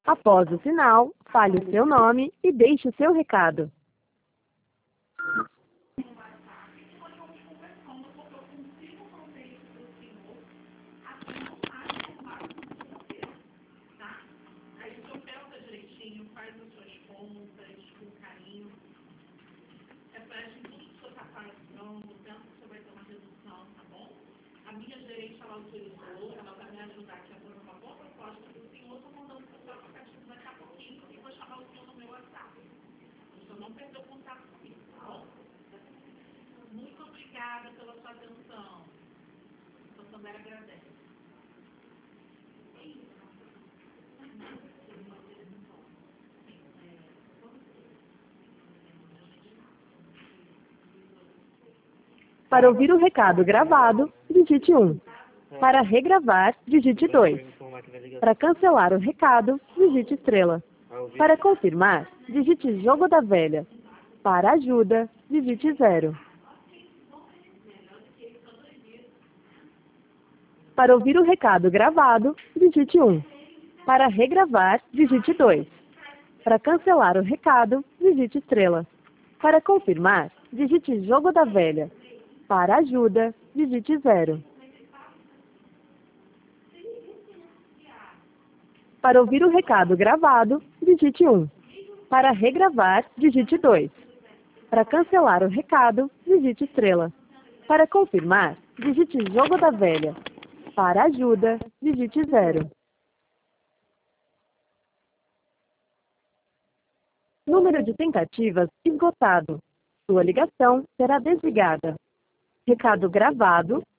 Após o sinal, fale o seu nome e deixe o seu recado. A minha gerente, ela autorizou, ela vai me ajudar aqui a fazer uma boa proposta para o senhor. Estou mandando para o seu aplicativo daqui a pouquinho e vou chamar o senhor no meu WhatsApp. O senhor não perdeu contato comigo, tá bom? Muito obrigada pela sua atenção. O senhor também agradece. Para ouvir o recado gravado, digite 1. Para regravar, digite 2. Para cancelar o recado, digite estrela. Para confirmar, digite jogo da velha. Para ajuda, digite 0. Para ouvir o recado gravado, digite 1. Para regravar, digite 2. Para cancelar o recado, digite estrela. Para confirmar, digite jogo da velha. Para ajuda, digite 0. Para ouvir o recado gravado, digite 1. Para regravar, digite 2. Para cancelar o recado, digite estrela. Para confirmar, digite jogo da velha. Para ajuda, digite 0. Número de tentativas esgotado. Sua ligação será desligada. Recado gravado